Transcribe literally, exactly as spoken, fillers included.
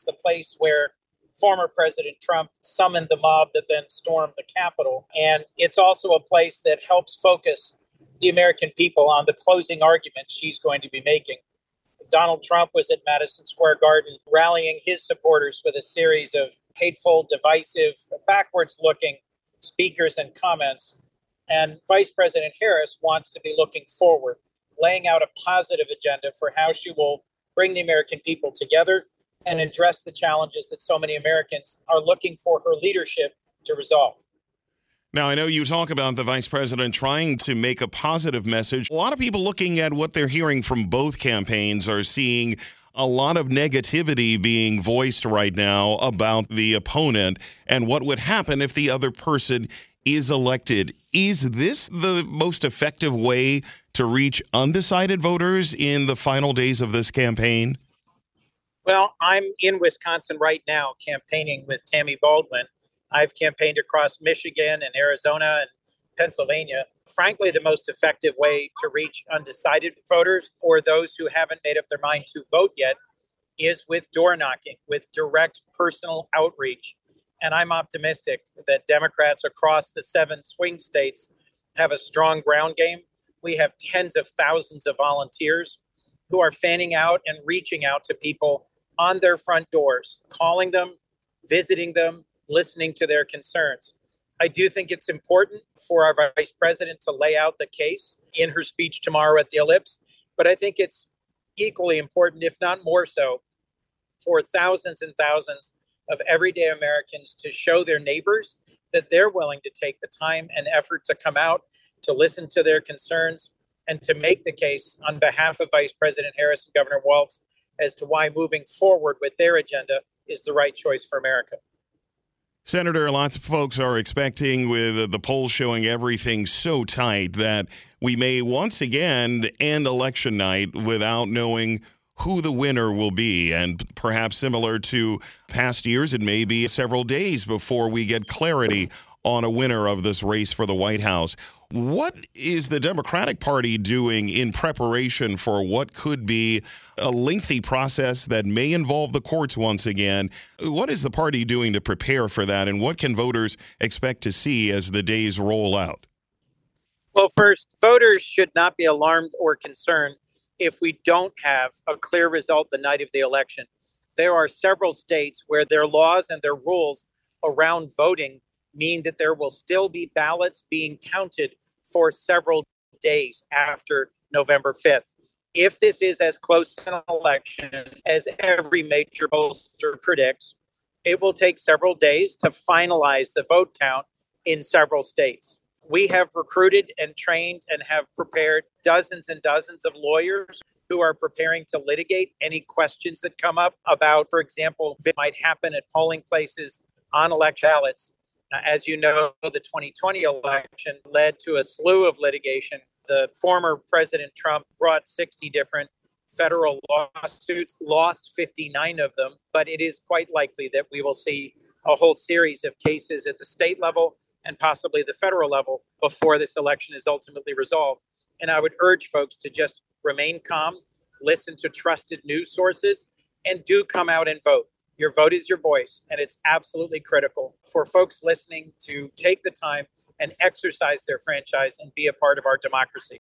It's the place where former President Trump summoned the mob that then stormed the Capitol. And it's also a place that helps focus the American people on the closing argument she's going to be making. Donald Trump was at Madison Square Garden rallying his supporters with a series of hateful, divisive, backwards-looking speakers and comments. And Vice President Harris wants to be looking forward, laying out a positive agenda for how she will bring the American people together and address the challenges that so many Americans are looking for her leadership to resolve. Now, I know you talk about the vice president trying to make a positive message. A lot of people looking at what they're hearing from both campaigns are seeing a lot of negativity being voiced right now about the opponent and what would happen if the other person is elected. Is this the most effective way to reach undecided voters in the final days of this campaign? Well, I'm in Wisconsin right now campaigning with Tammy Baldwin. I've campaigned across Michigan and Arizona and Pennsylvania. Frankly, the most effective way to reach undecided voters or those who haven't made up their mind to vote yet is with door knocking, with direct personal outreach. And I'm optimistic that Democrats across the seven swing states have a strong ground game. We have tens of thousands of volunteers who are fanning out and reaching out to people on their front doors, calling them, visiting them, listening to their concerns. I do think it's important for our vice president to lay out the case in her speech tomorrow at the Ellipse, but I think it's equally important, if not more so, for thousands and thousands of everyday Americans to show their neighbors that they're willing to take the time and effort to come out, to listen to their concerns, and to make the case on behalf of Vice President Harris and Governor Walz as to why moving forward with their agenda is the right choice for America. Senator, lots of folks are expecting, with the polls showing everything so tight, that we may once again end election night without knowing who the winner will be. And perhaps similar to past years, it may be several days before we get clarity on a winner of this race for the White House. What is the Democratic Party doing in preparation for what could be a lengthy process that may involve the courts once again? What is the party doing to prepare for that, and what can voters expect to see as the days roll out? Well, first, voters should not be alarmed or concerned if we don't have a clear result the night of the election. There are several states where their laws and their rules around voting mean that there will still be ballots being counted for several days after November fifth. If this is as close an election as every major pollster predicts, it will take several days to finalize the vote count in several states. We have recruited and trained and have prepared dozens and dozens of lawyers who are preparing to litigate any questions that come up about, for example, what might happen at polling places on election ballots. As you know, the twenty twenty election led to a slew of litigation. The former President Trump brought sixty different federal lawsuits, lost fifty-nine of them, but it is quite likely that we will see a whole series of cases at the state level and possibly the federal level before this election is ultimately resolved. And I would urge folks to just remain calm, listen to trusted news sources, and do come out and vote. Your vote is your voice, and it's absolutely critical for folks listening to take the time and exercise their franchise and be a part of our democracy.